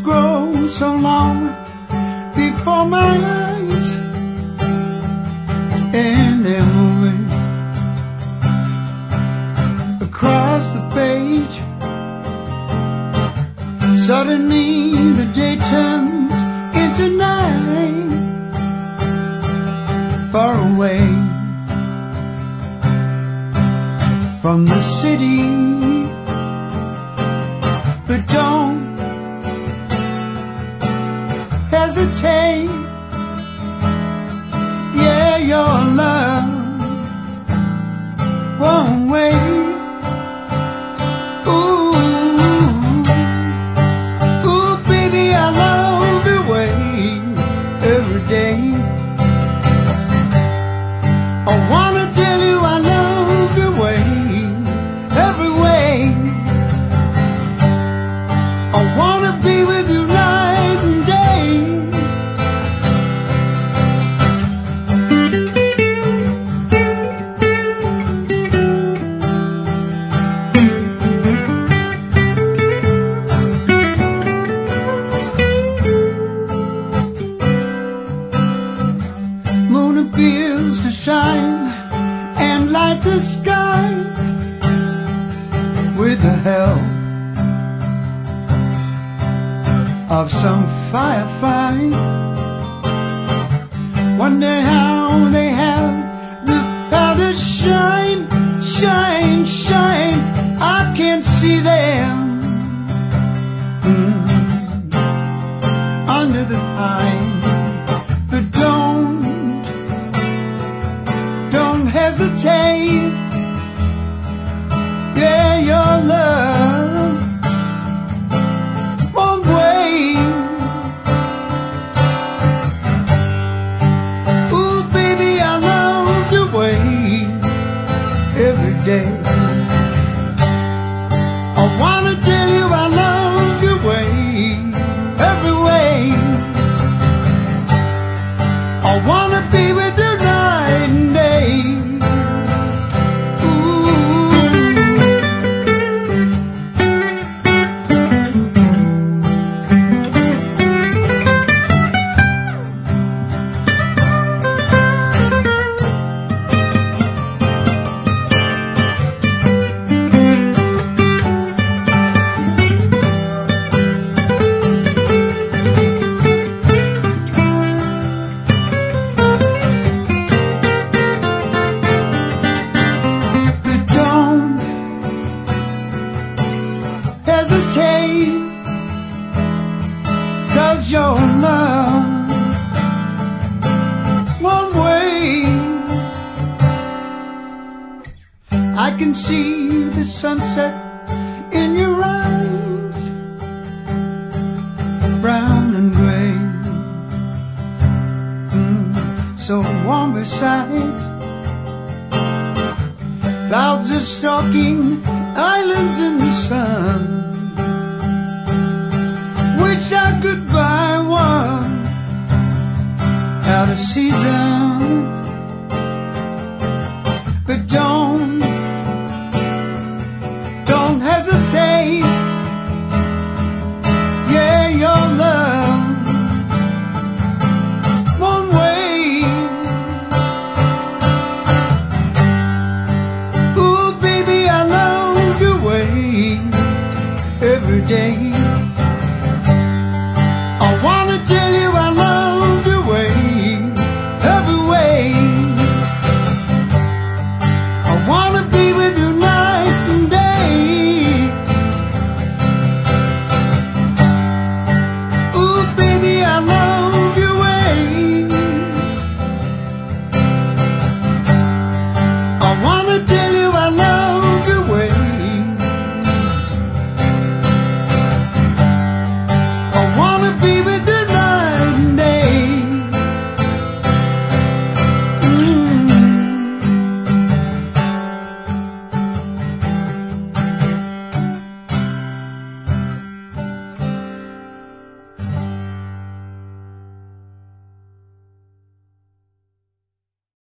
grow so long before my eyes, and they're moving across the page. Suddenly the day turns into night, far away from the city. But don't hesitate, yeah, your love won't wait. I wanna tell you I love your way, every way. I wanna be with you night and day. Moon appears to shine and light the sky with the help of some firefly. Wonder how they have the power to shine, shine, shine. I can't see them under the pine. But don't hesitate, yeah, your love won't wait. Ooh, baby, I love your way, every day. I wanna tell you I love your way, every way. I wanna be with you night and day. Hesitate, 'cause your love won't wait. I can see the sunset in your eyes, brown and gray, so warm beside. Clouds are stalking islands in the sun. Wish I could buy one out of season.